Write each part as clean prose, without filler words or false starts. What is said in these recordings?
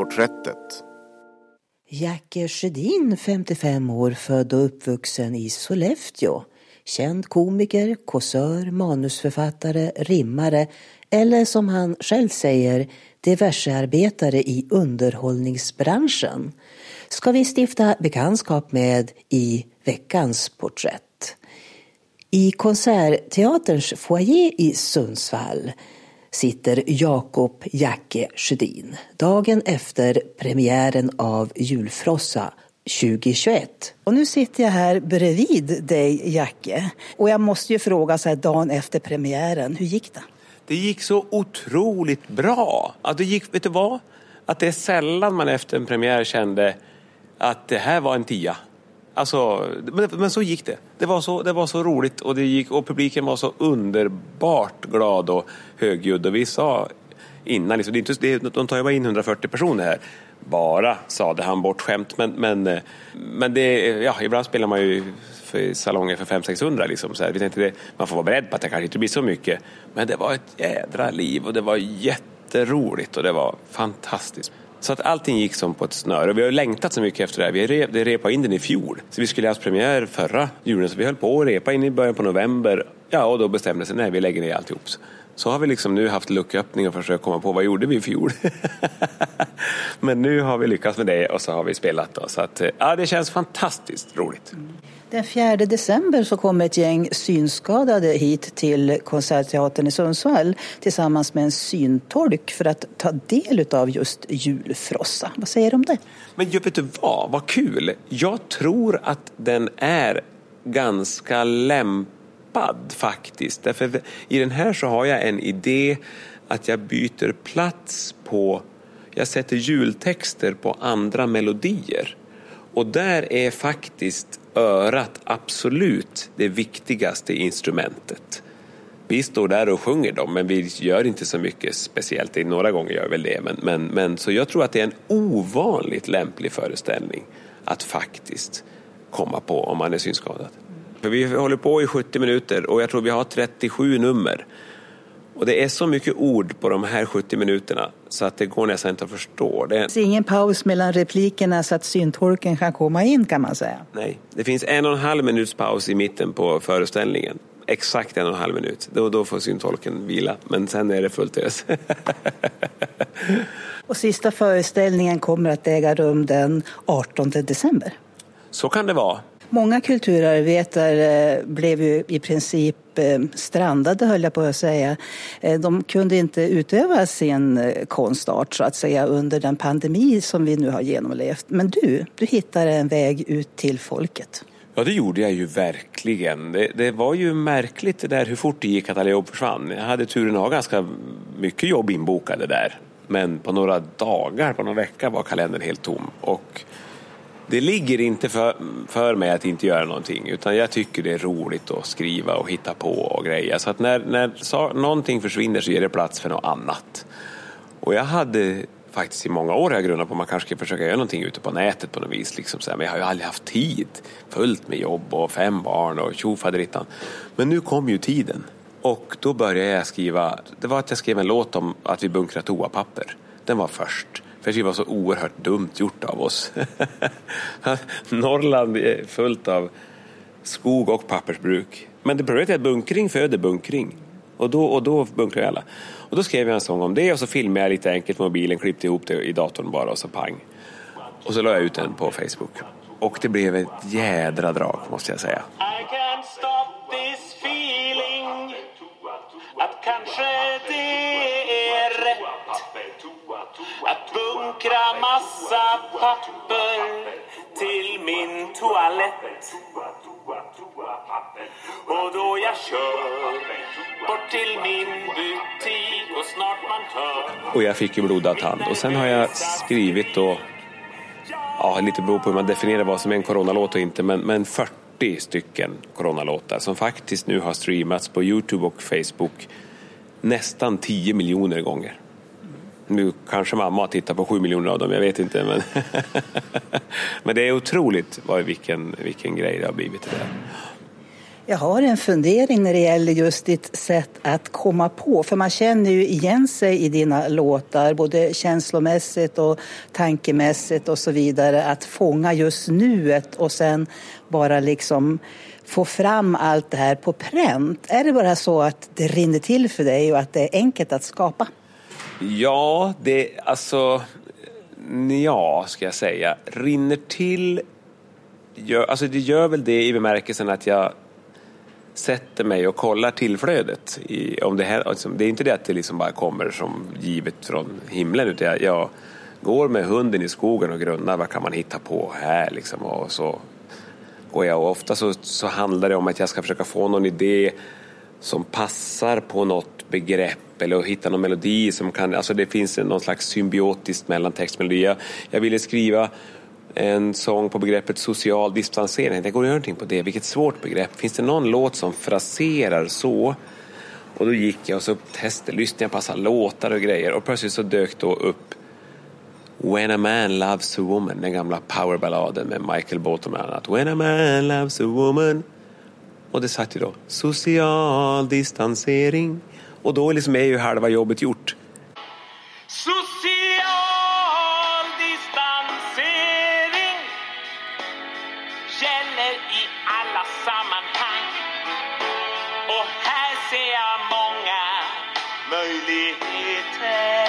Porträttet. Jacke Sjödin, 55 år, född och uppvuxen i Sollefteå. Känd komiker, kåsör, manusförfattare, rimmare eller som han själv säger, diversearbetare i underhållningsbranschen ska vi stifta bekantskap med i veckans porträtt. I Konsertteaterns foyer i Sundsvall sitter Jakob Jacke Sjödin dagen efter premiären av Julfrossa 2021. Och nu sitter jag här bredvid dig, Jacke. Och jag måste ju fråga så här dagen efter premiären, hur gick det? Det gick så otroligt bra. Att det gick, vet du vad? Att det är sällan man efter en premiär kände att det här var en 10. Alltså, men så gick det. Det var så roligt och det gick, och publiken var så underbart glad och högljudd. Och vi sa innan, liksom, de tar ju bara in 140 personer här. Bara, sade han bort skämt. Men det, ja, ibland spelar man ju för salonger för 500-600 liksom. Så här. Vi tänkte man får vara beredd på att det kanske inte blir så mycket. Men det var ett jädra liv och det var jätteroligt och det var fantastiskt. Så att allting gick som på ett snöre. Och vi har längtat så mycket efter det här. Vi repade in den i fjol. Så vi skulle ha haft premiär förra julen. Så vi höll på att repa in i början på november. Ja, och då bestämde sig, nej, vi lägger ner alltihop. Så har vi liksom nu haft lucköppning och försökt komma på vad gjorde vi i fjol. Men nu har vi lyckats med det och så har vi spelat då. Så att, ja, det känns fantastiskt roligt. Den 4 december så kommer ett gäng synskadade hit till Konsertteatern i Sundsvall tillsammans med en syntolk för att ta del av just Julfrossa. Vad säger du om det? Men vet du vad kul. Jag tror att den är ganska lämpad faktiskt. Därför i den här så har jag en idé att jag byter plats på, jag sätter jultexter på andra melodier. Och där är faktiskt örat absolut det viktigaste instrumentet. Vi står där och sjunger dem, men vi gör inte så mycket speciellt. Några gånger gör väl det. Men så jag tror att det är en ovanligt lämplig föreställning att faktiskt komma på om man är synskadad. För vi håller på i 70 minuter och jag tror vi har 37 nummer. Och det är så mycket ord på de här 70 minuterna så att det går nästan inte att förstå. Det är ingen paus mellan replikerna så att syntolken kan komma in, kan man säga. Nej, det finns 1,5 minuts paus i mitten på föreställningen. Exakt 1,5 minut. Då får syntolken vila, men sen är det fullt ös. Och sista föreställningen kommer att äga rum den 18 december. Så kan det vara. Många kulturarbetare blev ju i princip strandade, höll jag på att säga. De kunde inte utöva sin konstart så att säga under den pandemi som vi nu har genomlevt. Men du hittade en väg ut till folket. Ja, det gjorde jag ju verkligen. Det var ju märkligt det där hur fort det gick att alla jobb försvann. Jag hade turen att ha ganska mycket jobb inbokade där. Men på några dagar, på någon vecka var kalendern helt tom. Och det ligger inte för mig att inte göra någonting, utan jag tycker det är roligt att skriva och hitta på och grejer. Så att när någonting försvinner så ger det plats för något annat. Och jag hade faktiskt i många år jag grundat på att man kanske ska försöka göra någonting ute på nätet på något vis. Liksom så här. Men jag har ju aldrig haft tid, fullt med jobb och 5 barn och tjofaderittan. Men nu kom ju tiden. Och då började jag skriva, det var att jag skrev en låt om att vi bunkrar toapapper. Den var först. För det var så oerhört dumt gjort av oss. Norrland är fullt av skog och pappersbruk. Men det problemet är att bunkring föder bunkring. Och då bunkrar alla. Och då skrev jag en sång om det och så filmade jag lite enkelt med mobilen, klippte ihop det i datorn bara och så pang. Och så la jag ut den på Facebook. Och det blev ett jädra drag, måste jag säga. I can't stop this feeling att kanske det är rätt att bunkra massa papper till min toalett. Och då jag kör bort till min butik och snart man tar. Och jag fick ju blodad tand. Och sen har jag skrivit då, ja, lite beror på hur man definierar vad som är en coronalåt och inte, men 40 stycken coronalåtar som faktiskt nu har streamats på YouTube och Facebook nästan 10 miljoner gånger. Nu kanske mamma har tittat på 7 miljoner av dem, jag vet inte. Men, men det är otroligt vilken grej det har blivit det där. Jag har en fundering när det gäller just ditt sätt att komma på. För man känner ju igen sig i dina låtar, både känslomässigt och tankemässigt och så vidare. Att fånga just nuet och sen bara liksom få fram allt det här på pränt. Är det bara så att det rinner till för dig och att det är enkelt att skapa? Ja, ska jag säga. Rinner till, det gör väl det i bemärkelsen att jag sätter mig och kollar tillflödet. Om det här, alltså, det är inte det att det liksom bara kommer som givet från himlen, utan jag går med hunden i skogen och grunnar, vad kan man hitta på här liksom, och så går jag, och ofta så handlar det om att jag ska försöka få någon idé som passar på något begrepp eller hitta någon melodi som kan, alltså det finns någon slags symbiotiskt mellan text och melodi. Jag ville skriva en sång på begreppet social distansering. Det går att göra någonting på det. Vilket svårt begrepp. Finns det någon låt som fraserar så? Och då gick jag och så lyssnade jag på massa låtar och grejer. Och plötsligt så dök då upp When a man loves a woman, den gamla powerballaden med Michael Bolton bland annat. When a man loves a woman. Och det satt ju då social distansering. Och då liksom är ju halva jobbet gjort. Social distansering gäller i alla sammanhang. Och här ser jag många möjligheter.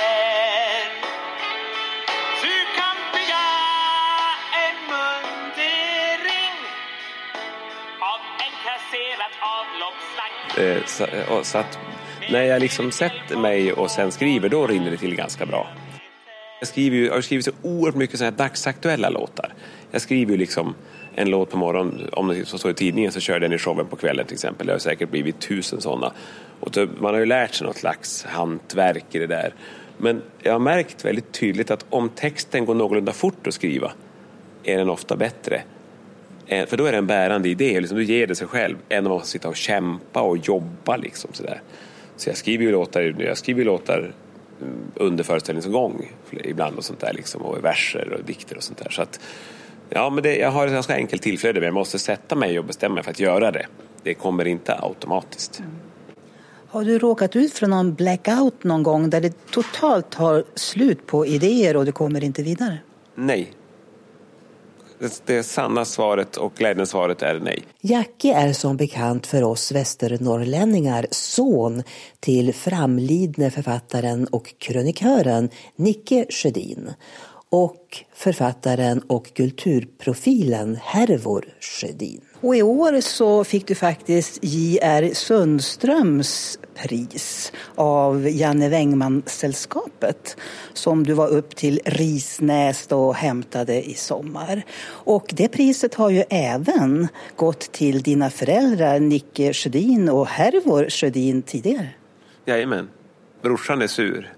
Du kan bygga en mundering av en kasserat avloppsslang. Så att när jag liksom sätter mig och sen skriver, då rinner det till ganska bra. Jag har skrivit så oerhört mycket sådana här dagsaktuella låtar. Jag skriver ju liksom en låt på morgonen, om det så står i tidningen så kör den i showen på kvällen till exempel. Det har säkert blivit 1000 sådana. Och man har ju lärt sig något slags hantverk i det där. Men jag har märkt väldigt tydligt att om texten går någorlunda fort att skriva är den ofta bättre. För då är det en bärande idé, liksom, du ger det sig själv än att sitta och kämpa och jobba liksom sådär. Så jag skriver ju låtar under föreställningsgång ibland och sånt där liksom, och verser och dikter och sånt där. Så att ja, men jag har ett ganska enkelt tillflöde, men jag måste sätta mig och bestämma mig för att göra det. Det kommer inte automatiskt. Har du råkat ut för någon blackout någon gång där det totalt tar slut på idéer och du kommer inte vidare? Nej. Det sanna svaret och glädjens svaret är nej. Jackie är som bekant för oss västernorrlänningar son till framlidne författaren och krönikören Nicke Sjödin och författaren och kulturprofilen Hervor Sjödin. Och i år så fick du faktiskt J.R. Sundströms pris av Janne Wängman-sällskapet som du var upp till Risnäs och hämtade i sommar. Och det priset har ju även gått till dina föräldrar Nicke Sjödin och Hervor Sjödin tidigare. Jajamän. Brorsan är sur.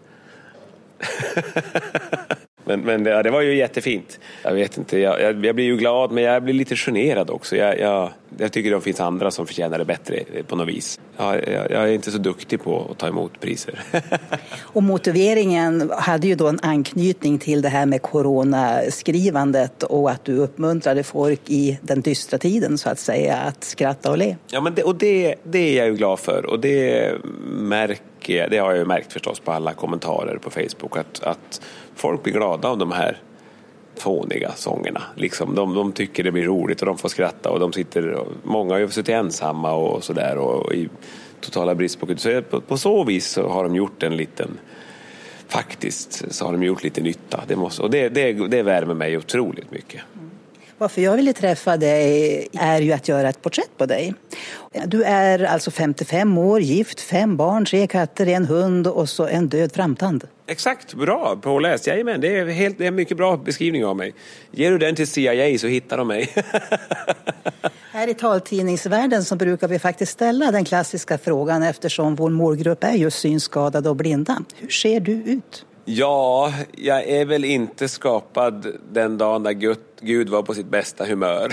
Men det var ju jättefint. Jag vet inte, jag blir ju glad, men jag blir lite generad också. Jag tycker det finns andra som förtjänar det bättre på något vis. Jag är inte så duktig på att ta emot priser. Och motiveringen hade ju då en anknytning till det här med coronaskrivandet och att du uppmuntrade folk i den dystra tiden så att säga att skratta och le. Ja, men det är jag ju glad för, och det har jag ju märkt förstås på alla kommentarer på Facebook att folk blir glada av de här fåniga sångerna. Liksom, de tycker det blir roligt och de får skratta och många har ju suttit ensamma och sådär och i totala brist på kultur. Så på så vis så har de gjort så har de gjort lite nytta. Det värmer mig otroligt mycket. Varför jag ville träffa dig är ju att göra ett porträtt på dig. Du är alltså 55 år, gift, 5 barn, 3 katter, 1 hund och så en död framtand. Exakt, bra påläst. Jajamän, det är en mycket bra beskrivning av mig. Ger du den till CIA så hittar de mig. Här i taltidningsvärlden så brukar vi faktiskt ställa den klassiska frågan eftersom vår målgrupp är just synskadade och blinda. Hur ser du ut? Ja, jag är väl inte skapad den dagen där Gud var på sitt bästa humör.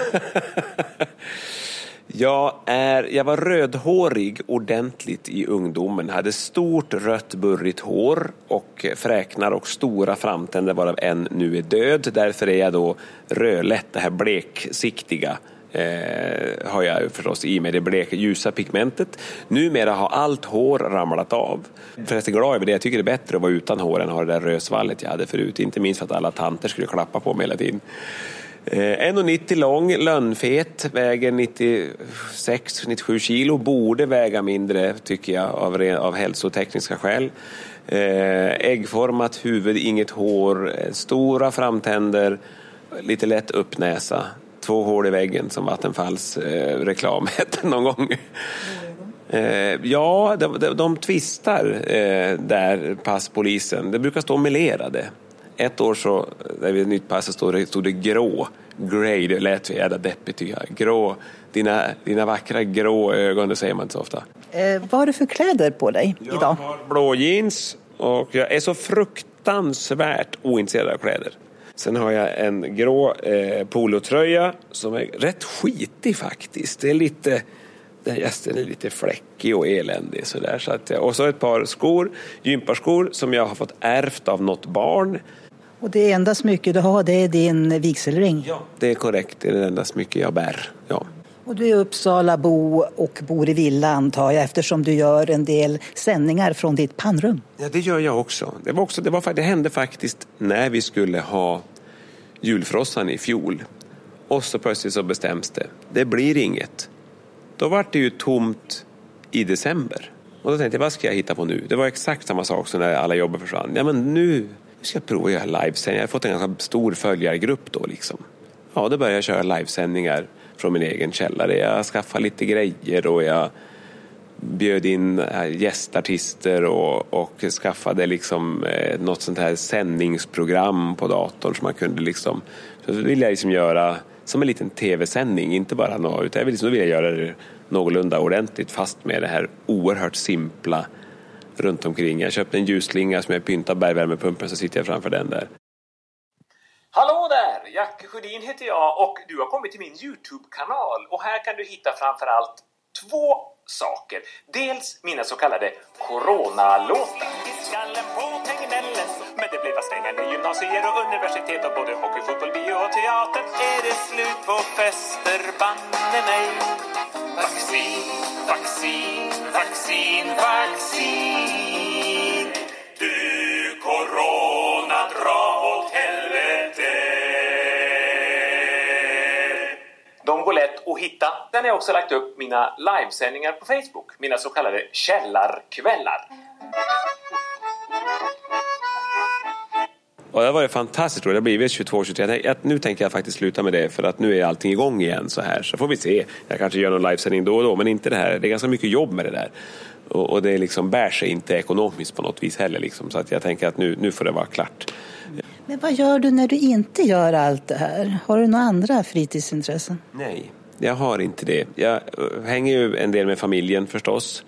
Jag var rödhårig ordentligt i ungdomen. Hade stort rött burrigt hår och fräknar och stora framtänder varav en nu är död. Därför är jag då rödlätt, det här bleksiktiga har jag förstås i mig det bleka ljusa pigmentet. Numera har allt hår ramlat av. Förresten glad över det. Jag tycker det är bättre att vara utan hår än att ha det där rösvallet jag hade förut. Inte minst för att alla tanter skulle klappa på mig hela tiden. 1,90 lång, lönnfet, väger 96-97 kilo. Borde väga mindre tycker jag av hälsotekniska skäl. Äggformat huvud, inget hår, stora framtänder, lite lätt uppnäsa. 2 hål i väggen som Vattenfalls reklam hette någon gång. Ja, de tvistar där passpolisen. Det brukar stå melerade. Ett år så, när vi nytt pass stod det grå. Grey, det lät jävla deppigt. Grå, dina vackra grå ögon, det säger man inte så ofta. Vad har du för kläder på dig idag? Jag har blå jeans och jag är så fruktansvärt ointresserad av kläder. Sen har jag en grå polotröja som är rätt skitig faktiskt. Det är lite... Den är lite fläckig och eländig sådär. Så att, och så ett par skor, gymparskor som jag har fått ärvt av något barn. Och det enda smycke du har, det är din vigselring? Ja, det är korrekt. Det är det enda smycke jag bär. Ja. Och du är Uppsalabo och bor i villa antar jag, eftersom du gör en del sändningar från ditt pannrum. Ja, det gör jag också. Det hände faktiskt när vi skulle ha julfrossan i fjol. Och så plötsligt så bestäms det blir inget. Då var det ju tomt i december. Och då tänkte jag, vad ska jag hitta på nu? Det var exakt samma sak som när alla jobbar försvann. Ja, men nu ska jag prova att göra livesändningar. Jag har fått en ganska stor följargrupp då liksom. Ja, då började jag köra livesändningar från min egen källare. Jag skaffade lite grejer och jag bjöd in gästartister och skaffade liksom något sånt här sändningsprogram på datorn som man kunde liksom... Så ville jag liksom göra som en liten tv-sändning, inte bara något, utan jag vill göra det någorlunda ordentligt fast med det här oerhört simpla runt omkring. Jag köpte en ljusslinga som jag pyntar bergvärmepumpen, så sitter jag framför den där. Hallå där! Jacke Sjödin heter jag och du har kommit till min YouTube-kanal och här kan du hitta framförallt 2 saker. Dels mina så kallade coronalåtar. I skallen på Tegnellen, men det blir vad stängande gymnasier och universitet och både hockey, fotboll, bio och teater. Är det slut på fester, banne mig. Vaccin, vaccin, vaccin, vaccin. Du corona, dra åt helvete. De går lätt att hitta. Sen har jag också lagt upp mina livesändningar på Facebook. Mina så kallade källarkvällar. Och det var ju fantastiskt roligt. Det har blivit 22-23. Nu tänker jag faktiskt sluta med det för att nu är allting igång igen så här. Så får vi se. Jag kanske gör någon livesändning då och då, men inte det här. Det är ganska mycket jobb med det där. Och det liksom bär sig inte ekonomiskt på något vis heller. Liksom. Så att jag tänker att nu får det vara klart. Men vad gör du när du inte gör allt det här? Har du några andra fritidsintressen? Nej, jag har inte det. Jag hänger ju en del med familjen förstås.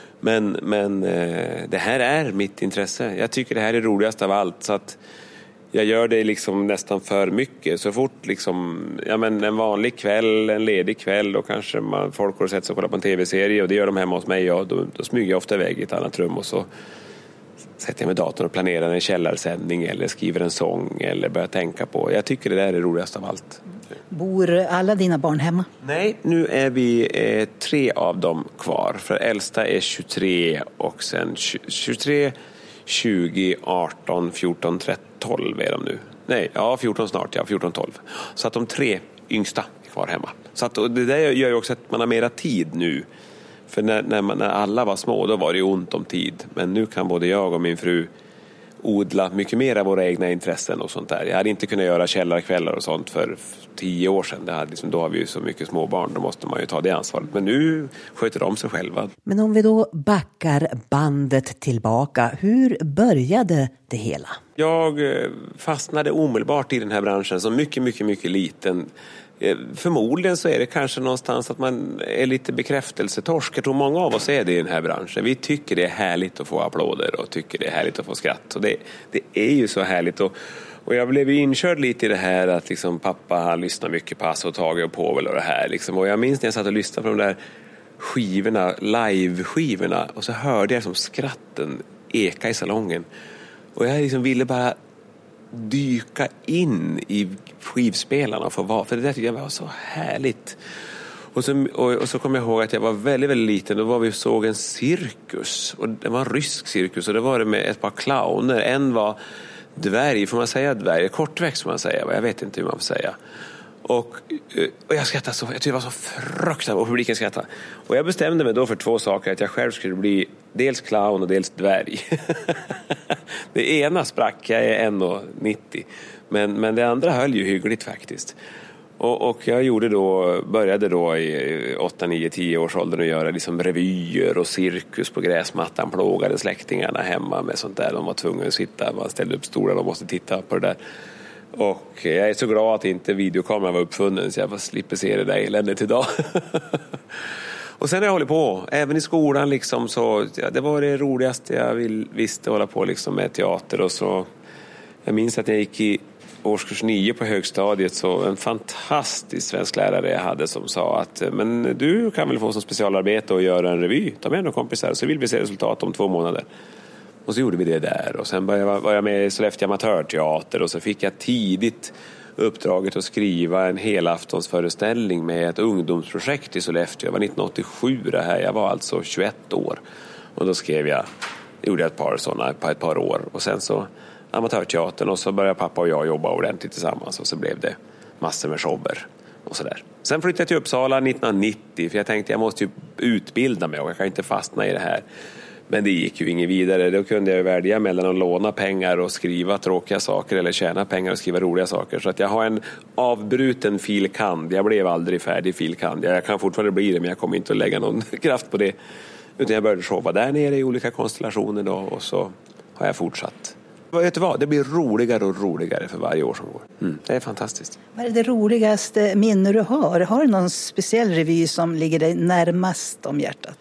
Men det här är mitt intresse. Jag tycker det här är roligast av allt. Så att jag gör det liksom nästan för mycket. Så fort liksom, ja men en vanlig kväll, en ledig kväll och kanske folk har sett sig och kollar på en tv-serie och det gör de hemma hos mig. Och då smyger jag ofta iväg i ett annat rum och så sätter jag med datorn och planerar en källarsändning eller skriver en sång eller börjar tänka på. Jag tycker det där är roligast av allt. Bor alla dina barn hemma? Nej, nu är vi 3 av dem kvar. För äldsta är 23 och sen 23, 20, 18, 14, 13, 12 är de nu. Nej, ja 14 snart, ja 14, 12. Så att de 3 yngsta är kvar hemma. Så att, och det där gör ju också att man har mera tid nu. För när alla var små då var det ju ont om tid. Men nu kan både jag och min fru odla mycket mer av våra egna intressen och sånt där. Jag hade inte kunnat göra källarkvällar och sånt för 10 år sedan. Då har vi ju så mycket småbarn, då måste man ju ta det ansvaret. Men nu sköter de sig själva. Men om vi då backar bandet tillbaka, hur började det hela? Jag fastnade omedelbart i den här branschen som mycket, mycket, mycket liten. Förmodligen så är det kanske någonstans att man är lite bekräftelsetorsk. Jag tror många av oss är det i den här branschen. Vi tycker det är härligt att få applåder och tycker det är härligt att få skratt. Och det är ju så härligt. Och jag blev ju inkörd lite i det här att liksom pappa han lyssnar mycket på Hasse och Tage och Povel och det här. Liksom. Och jag minns när jag satt och lyssnade på de där skivorna, live-skivorna. Och så hörde jag som skratten eka i salongen. Och jag liksom ville bara dyka in i skivspelarna för det där tycker jag var så härligt. Och så kom jag ihåg att jag var väldigt, väldigt liten. Då var vi såg en cirkus. Och det var en rysk cirkus. Och det var det med ett par clowner. En var dvärg, får man säga dvärg? Kortväxt får man säga. Jag vet inte hur man får säga. Och jag skrattade så. Jag tyckte det var så fruktansvärt. Och publiken skrattade. Och jag bestämde mig då för 2 saker. Att jag själv skulle bli dels clown och dels dvärg. Det ena sprack. Jag är 1,90. Men det andra höll ju hyggligt faktiskt. Och jag började då i 8, 9, 10 års åldern att göra liksom revyer och cirkus på gräsmattan, plågade släktingarna hemma med sånt där. De var tvungna att sitta, man ställde upp stolar och måste titta på det där. Och jag är så glad att inte videokameran var uppfunnen så jag slipper se det där eländet idag. Och sen har jag hållit på, även i skolan liksom, så ja, det var det roligaste jag visste, hålla på liksom med teater. Och så, jag minns att jag gick i årskurs 9 på högstadiet, så en fantastisk svensk lärare jag hade som sa att men du kan väl få som specialarbete och göra en revy, ta med några kompisar så vill vi se resultat om 2 månader. Och så gjorde vi det där och sen var jag med i Sollefteå amatörteater och så fick jag tidigt uppdraget att skriva en helaftonsföreställning med ett ungdomsprojekt i Sollefteå. Det var 1987 det här, jag var alltså 21 år och då gjorde jag ett par sådana på ett par år och sen så amatörteatern och så började pappa och jag jobba ordentligt tillsammans och så blev det massor med shower och sådär. Sen flyttade jag till Uppsala 1990 för jag tänkte jag måste ju utbilda mig och jag kan inte fastna i det här. Men det gick ju inget vidare. Då kunde jag välja mellan att låna pengar och skriva tråkiga saker eller tjäna pengar och skriva roliga saker. Så att jag har en avbruten filkand. Jag blev aldrig färdig filkand. Jag kan fortfarande bli det men jag kommer inte att lägga någon kraft på det. Utan jag började showa där nere i olika konstellationer då och så har jag fortsatt. Vet du vad? Det blir roligare och roligare för varje år som går. Det är fantastiskt. Vad är det roligaste minne du har? Har du någon speciell revy som ligger dig närmast om hjärtat?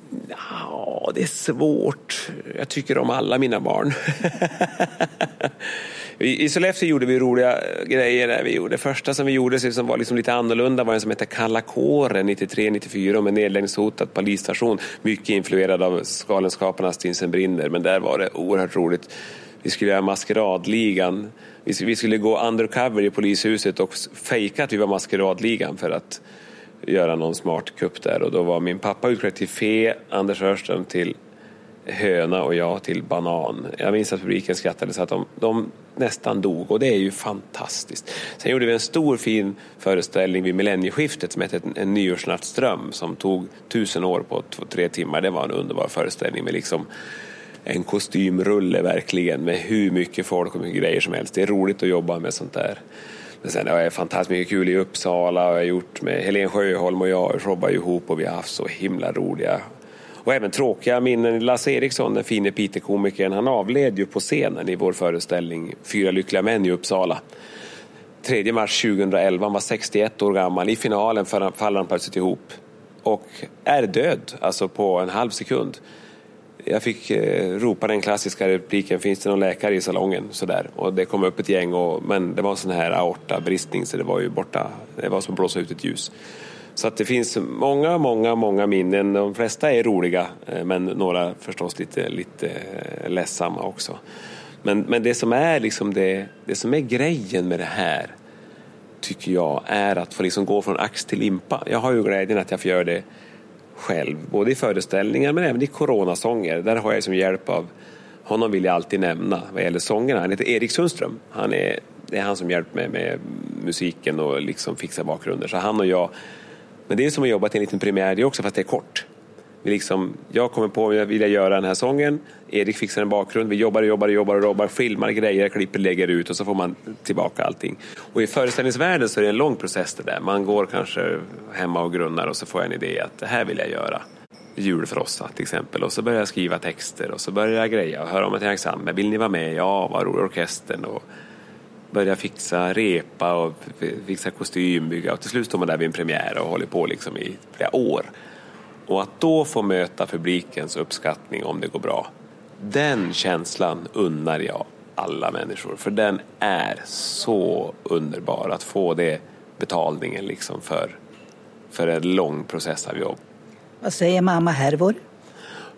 Ja, det är svårt. Jag tycker om alla mina barn. I Sollefteå gjorde vi roliga grejer där vi gjorde. Det första som vi gjorde som var liksom lite annorlunda var en som hette Kalla kåren 93-94 med nedläggningshotad polisstation. Mycket influerad av Galenskaparnas Stinsen Brinner, men där var det oerhört roligt. Vi skulle göra maskeradligan. Vi skulle gå undercover i polishuset och fejka att vi var maskeradligan för att göra någon smart kupp där. Och då var min pappa utklädd till fe, Anders Örström till höna och jag till banan. Jag minns att publiken skrattade så att de nästan dog och det är ju fantastiskt. Sen gjorde vi en stor fin föreställning vid millennieskiftet som hette En nyårsnattsdröm som tog 1000 år på 3 timmar. Det var en underbar föreställning med liksom en kostymrulle verkligen med hur mycket folk och mycket grejer som helst. Det är roligt att jobba med sånt där. Men sen har jag fantastiskt mycket kul i Uppsala och jag har gjort med Helen Sjöholm och jag jobbar ihop och vi har haft så himla roliga och även tråkiga minnen. Lasse Eriksson, den fine Piteå-komikern, han avled ju på scenen i vår föreställning 4 lyckliga män i Uppsala. 3 mars 2011, han var 61 år gammal. I finalen faller han plötsligt ihop och är död, alltså på en halv sekund. Jag fick ropa den klassiska repliken, finns det någon läkare i salongen? Sådär. Och det kom upp ett gäng, men det var sån här aortabristning så det var ju borta. Det var som att blåsa ut ett ljus. Så att det finns många minnen. De flesta är roliga, men några förstås lite ledsamma också. Men det som är liksom det som är grejen med det här tycker jag är att få liksom gå från ax till limpa. Jag har ju glädjen att jag får göra det själv, både i föreställningar men även i coronasånger. Där har jag som hjälp av honom, vill jag alltid nämna vad gäller sångerna. Han heter Erik Sundström. Det är han som hjälpt mig med musiken och liksom fixar bakgrunder. Så han och jag, men det är som att jobba till en liten premiär det också, fast det är kort. Jag kommer på att jag vill göra den här sången. Erik fixar en bakgrund. Vi jobbar, filmar grejer, klipper, lägger ut och så får man tillbaka allting. Och i föreställningsvärlden så är det en lång process det där. Man går kanske hemma och grunnar och så får jag en idé att det här vill jag göra. Julfrossa till exempel. Och så börjar jag skriva texter och så börjar jag greja och höra om ett ensemble. Vill ni vara med? Ja, vad rolig orkestern och börja fixa repa och fixa kostym, bygga. Och till slut står man där vid en premiär och håller på liksom i flera år. Och att då få möta publikens uppskattning om det går bra, den känslan unnar jag alla människor. För den är så underbar att få det betalningen liksom för en lång process av jobb. Vad säger mamma Hervor?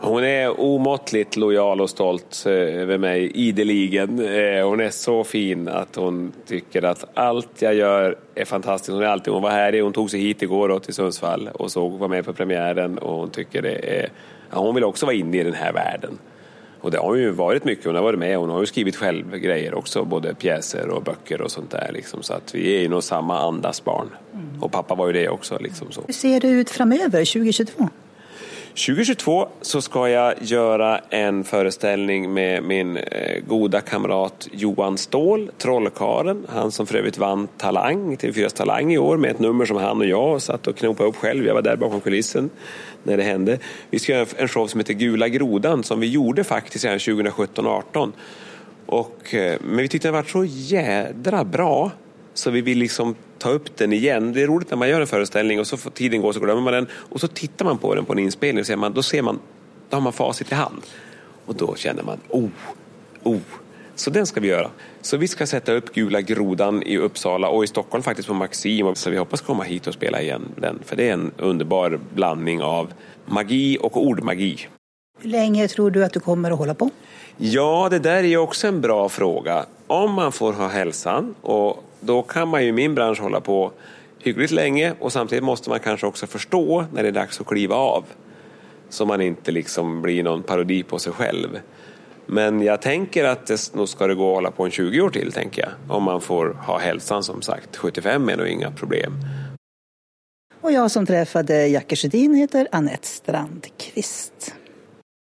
Hon är omåttligt lojal och stolt över mig ideligen. Hon är så fin att hon tycker att allt jag gör är fantastiskt. Hon var här, hon tog sig hit igår då, till Sundsvall och var med på premiären. Och hon tycker det är... Ja, hon vill också vara inne i den här världen. Och det har ju varit mycket. Hon har varit med. Hon har ju skrivit själv grejer också. Både pjäser och böcker och sånt där. Liksom. Så att vi är ju nog samma andas barn. Och pappa var ju det också. Liksom, så. Hur ser det ut framöver 2022? 2022 så ska jag göra en föreställning med min goda kamrat Johan Ståhl, Trollkaren. Han som för övrigt vann Talang, TV4s Talang i år med ett nummer som han och jag satt och knopade upp själv. Jag var där bakom kulissen när det hände. Vi ska göra en show som heter Gula grodan som vi gjorde faktiskt redan 2017-18. Men vi tyckte det var så jädra bra så vi vill liksom ta upp den igen. Det är roligt när man gör en föreställning och så får tiden gå så glömmer man den och så tittar man på den på en inspelning och då har man facit i hand. Och då känner man, Så den ska vi göra. Så vi ska sätta upp Gula grodan i Uppsala och i Stockholm faktiskt på Maxim. Så vi hoppas komma hit och spela igen den. För det är en underbar blandning av magi och ordmagi. Hur länge tror du att du kommer att hålla på? Ja, det där är ju också en bra fråga. Om man får ha hälsan, och då kan man ju i min bransch hålla på hyggligt länge och samtidigt måste man kanske också förstå när det är dags att kliva av. Så man inte liksom blir någon parodi på sig själv. Men jag tänker att det nog ska det gå att hålla på en 20 år till, tänker jag. Om man får ha hälsan som sagt. 75 är nog inga problem. Och jag som träffade Jackie Sjödin heter Anette Strandqvist.